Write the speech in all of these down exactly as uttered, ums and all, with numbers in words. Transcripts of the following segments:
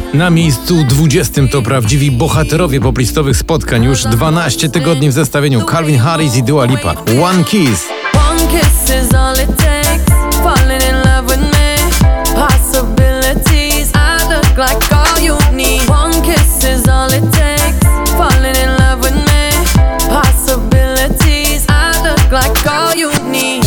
Na miejscu dwudziestym to prawdziwi bohaterowie poplistowych spotkań. Już dwanaście tygodni w zestawieniu Calvin Harris i Dua Lipa. One Kiss. One kiss is all it takes. Falling in love with me. Possibilities. I look like all you need. One kiss is all it takes. Falling in love with me. Possibilities. I look like all you need.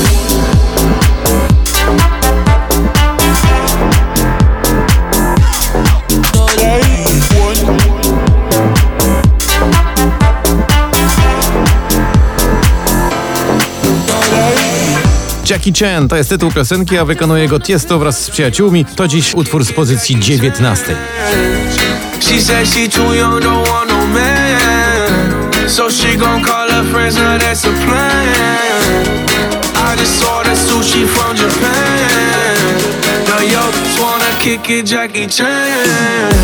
Jackie Chan to jest tytuł piosenki, a wykonuje go Tiesto wraz z przyjaciółmi. To dziś utwór z pozycji dziewiętnastej. She said she too young, don't want no man. So she gon' call her friends, now that's a plan. I just saw the sushi from Japan. Now yo, just wanna kick it, Jackie Chan.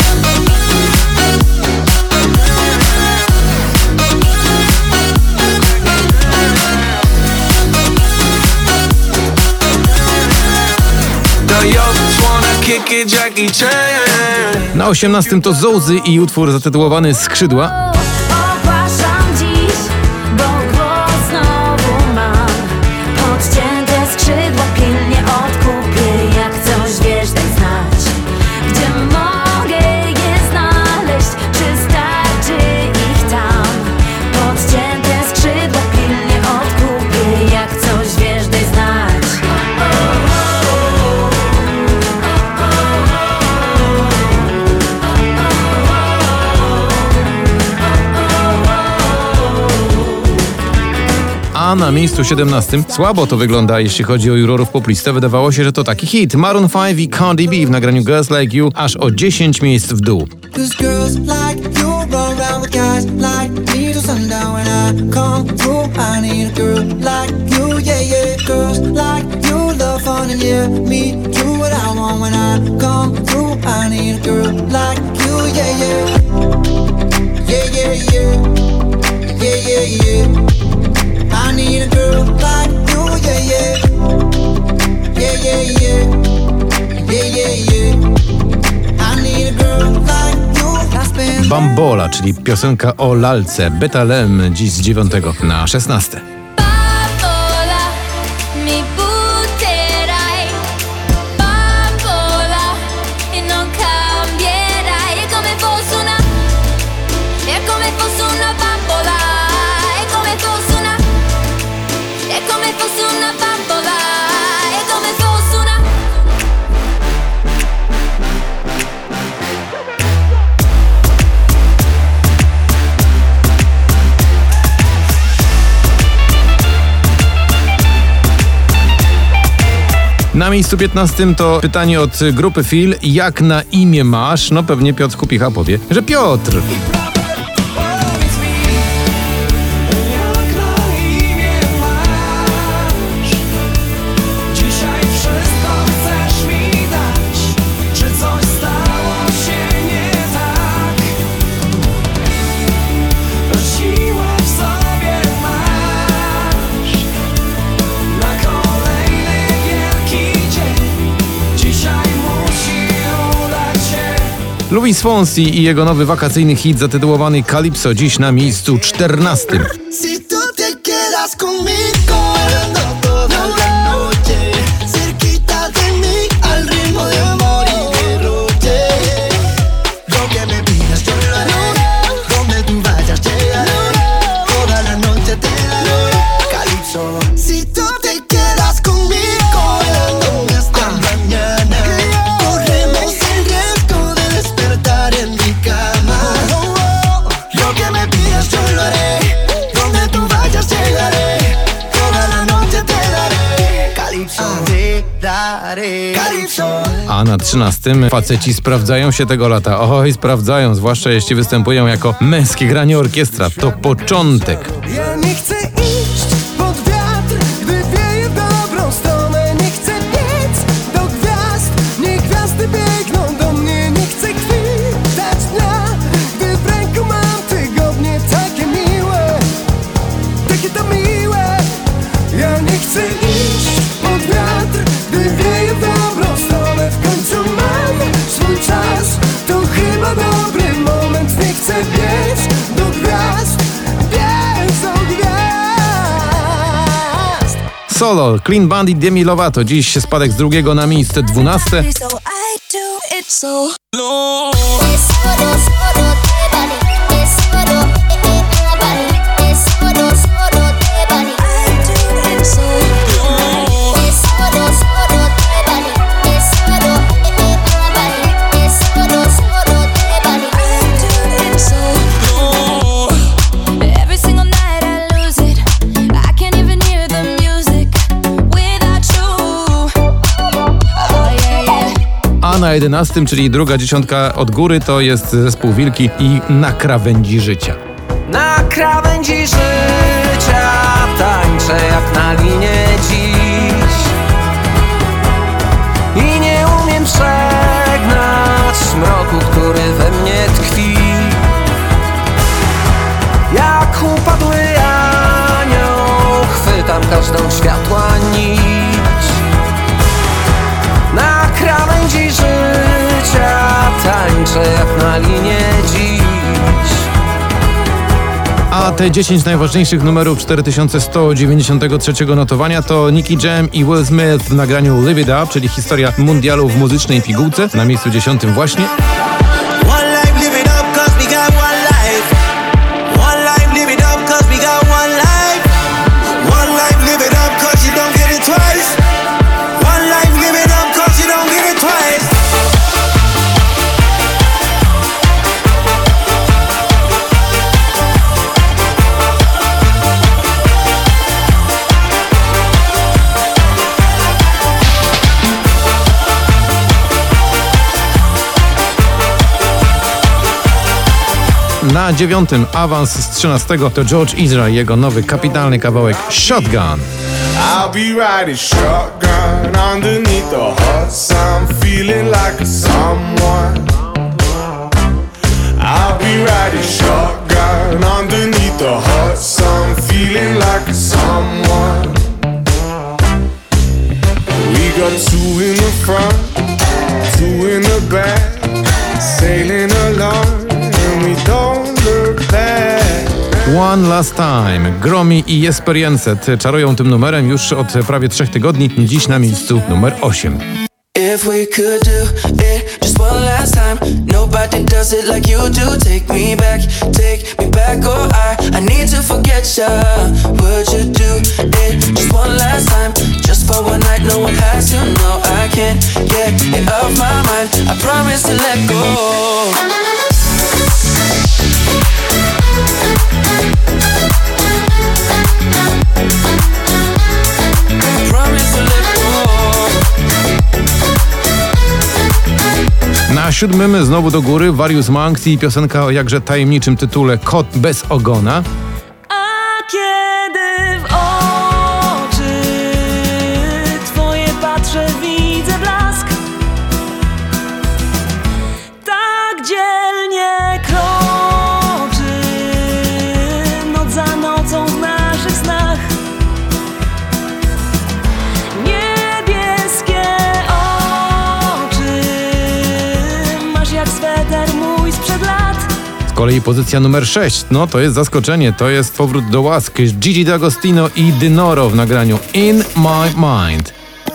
Na osiemnastym to Zołzy i utwór zatytułowany Skrzydła. Ogłaszam dziś, bo głos znowu mam. Podcięte skrzydła pilnie odkupię. Jak coś wiesz, daj znać. Gdzie mogę je znaleźć? Czy starczy ich tam? Podcięte skrzydła pilnie odkupię. Jak coś wiesz, daj znać. A na miejscu siedemnastym słabo to wygląda, jeśli chodzi o jurorów poplistę. Wydawało się, że to taki hit. Maroon pięć i Cardi B w nagraniu Girls Like You aż o dziesięć miejsc w dół. I need a girl like you, yeah, yeah. Yeah, yeah, yeah. Yeah, yeah, yeah. I need a girl like you. I spend Bambola, czyli piosenka o lalce. Betalem dziś z dziewiątego na szesnaste. Bambola, mi butterai. Bambola, e non cambierai. È come fosse una, è come fosse una bambola. È come fosse una, è come fosse una bambola. È come fosse una. Na miejscu piętnastym to pytanie od grupy Fil. Jak na imię masz? No pewnie Piotr Kupicha powie, że Piotr. Luis Fonsi i jego nowy wakacyjny hit zatytułowany Calypso dziś na miejscu czternastym. Si tú te quedas conmigo, toda la noche, cerquita de mí, al ritmo de amor y derroche. Lo que me pidas yo lo haré, donde tú vayas llegaré, toda la noche te daré Calypso. Si tú te quedas conmigo, hasta mañana, corremos el riesgo de despertar en mi cama. Lo que me pidas yo lo haré, donde tú vayas llegaré, toda la noche te daré Calypso, te daré Calypso. A na trzynastym faceci sprawdzają się tego lata. Oj, sprawdzają, zwłaszcza jeśli występują jako męskie granie orkiestra. To początek. Ja nie chcę iść pod wiatr, gdy wieje w dobrą stronę. Nie chcę biec do gwiazd, niech gwiazdy biegną do mnie. Nie chcę chwitać dnia, gdy w ręku mam tygodnie. Takie miłe, takie to miłe. Ja nie chcę iść pod wiatr, gdy wieje w dobrą stronę. W końcu mam swój czas. Solo, Clean Bandit, Demi Lovato. Dziś spadek z drugiego na miejsce dwunaste. So I do it so A na jedenastym, czyli druga dziesiątka od góry, to jest zespół Wilki i Na krawędzi życia. Na krawędzi życia tańczę jak na linie dziś i nie umiem przegnać mroku, który we mnie tkwi. Jak upadły anioł chwytam każdą światła nić. Na krawędzi życia tańczę jak na linie dziś. A te dziesięć najważniejszych numerów cztery tysiące sto dziewięćdziesiątego trzeciego notowania to Nicky Jam i Will Smith w nagraniu Live It Up, czyli historia mundialu w muzycznej pigułce. Na miejscu dziesiątym właśnie. Na dziewiątym awans z trzynastego to George Ezra i jego nowy kapitalny kawałek Shotgun. I'll be riding shotgun underneath the hot sun, feeling like a someone. I'll be riding shotgun underneath the hot sun, feeling like a someone. We got two in the front, two in the back, sailing along and we don't look back. One Last Time. Gromi i Jesperjenset czarują tym numerem już od prawie trzech tygodni. Dziś na miejscu numer osiem. If we could do it just one last time, nobody does it like you do. Take me back, take me back, oh I, I need to forget ya. Would you do it just one last time, just for one night? No one has to know. I can't get it off my mind. I promise to let go. Na siódmym znowu do góry Various Monks i piosenka o jakże tajemniczym tytule Kot bez ogona. A kiedy w oczy twoje patrzę, widzę blask. Tak dzielnie kroczy noc za nocą w naszych snach. Niebieskie oczy masz jak sweter mój sprzed lat. Z kolei pozycja numer sześć, no to jest zaskoczenie, to jest powrót do łask. Gigi D'Agostino i Dinoro w nagraniu In My Mind.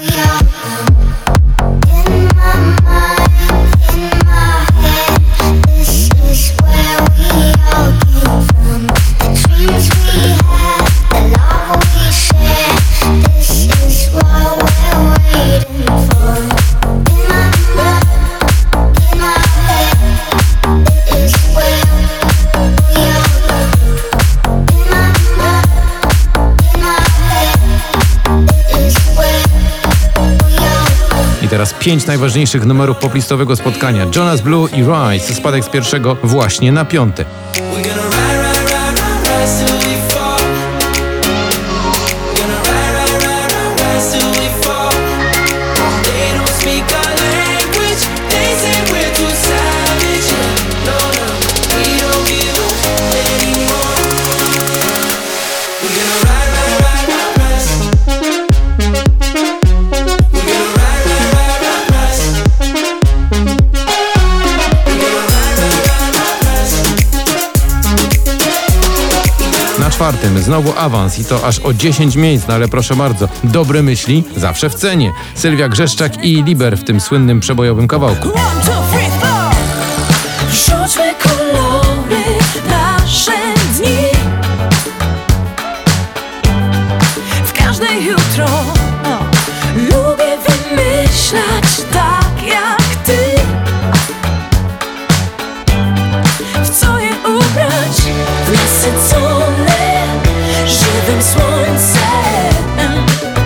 Teraz pięć najważniejszych numerów poplistowego spotkania. Jonas Blue i Rise. Spadek z pierwszego właśnie na piąty. czwartym znowu awans i to aż o dziesięć miejsc, no ale proszę bardzo, dobre myśli zawsze w cenie. Sylwia Grzeszczak i Liber w tym słynnym przebojowym kawałku. Rzućmy kolory nasze dni, w każde jutro lubię wymyślać tak jak ty. W co je ubrać? W nasycone żywym słońcem.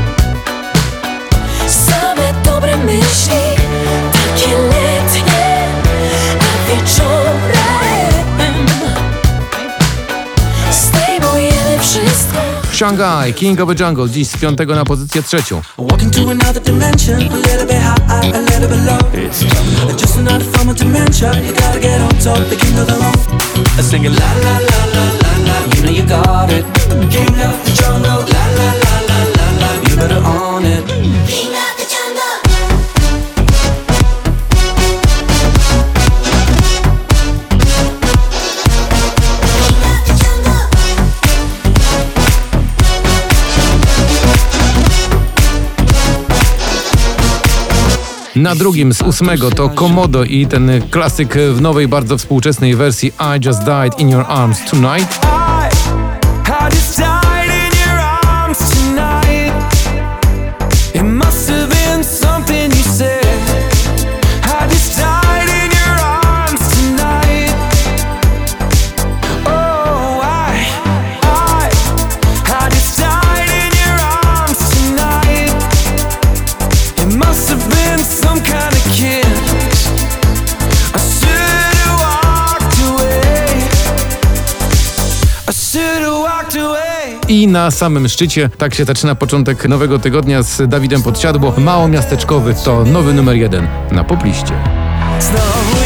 Same dobre myśli, takie letnie, a wieczorem zdejmujemy wszystko. Shanghai, King of the Jungle, dziś z piątego na pozycję trzecią. Walking to another dimension, a little bit high, a little bit low. It's just another form of dementia. You gotta get on top, the king of the road. Singing la la la la la la, you know you got it. King of the jungle, la la la la la la, you better own it. King of the jungle. Na drugim z ósmego to Komodo i ten klasyk w nowej, bardzo współczesnej wersji I Just Died in Your Arms Tonight. I just died in your arms tonight. It must have been something you said. I just died in your arms tonight. Oh, I, I, I just died in your arms tonight. It must have been some kind of kiss. I should have walked away. I should have walked away. I na samym szczycie, tak się zaczyna początek nowego tygodnia z Dawidem Podsiadło. Mało miasteczkowy to nowy numer jeden na popliście. Znowu